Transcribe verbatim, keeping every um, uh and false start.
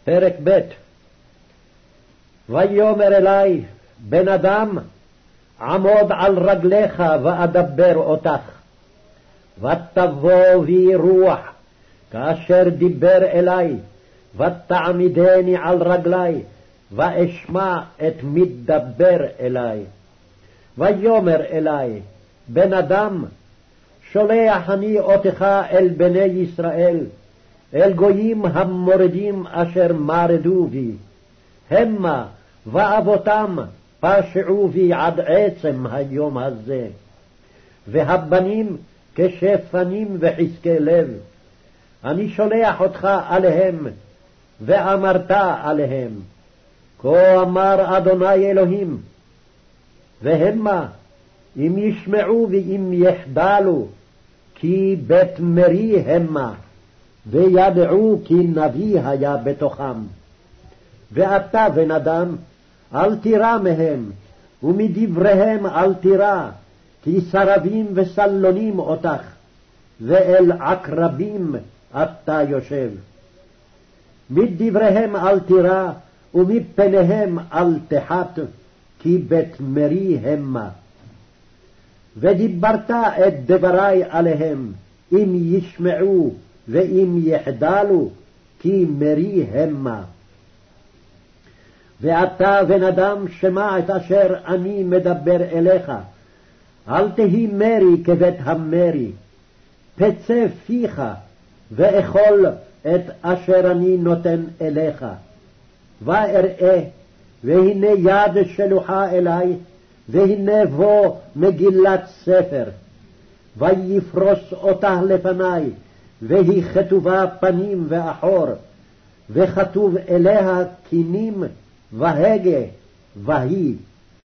פרק ב'. ויאמר אלי, בן אדם, עמוד על רגליך ואדבר אותך. ותבוא בי רוח, כאשר דיבר אלי, ותעמידני על רגלי, ואשמע את מדבר אלי. ויאמר אלי, בן אדם, שולח אני אותך אל בני ישראל, אל גויים המורדים אשר מרדו בי, המה ואבותם פשעו בי עד עצם היום הזה. והבנים כשפנים וחזקי לב, אני שולח אותך עליהם, ואמרת עליהם, כה אמר אדוני אלוהים, והמה אם ישמעו ואם יחדלו, כי בית מרי המה, וידעו כי נביא היה בתוכם. ואתה בן אדם, אל תירא מהם, ומדבריהם אל תירא, כי סרבים וסלונים אותך, ואל עקרבים אתה יושב. מדבריהם אל תירא, ומפניהם אל תחת, כי בית מרי המה. ודיברת את דברי עליהם, אם ישמעו ואם יחדלו, כי מרי המה. ואתה בן אדם, שמע את אשר אני מדבר אליך, אל תהי מרי כבית המרי, פצה פיך ואכול את אשר אני נותן אליך. ואראה, והנה יד שלוחה אלי, והנה בו מגילת ספר, ויפרוס אותה לפני, והיא כתובה פנים ואחור, וכתוב אליה קינים והגה, והיא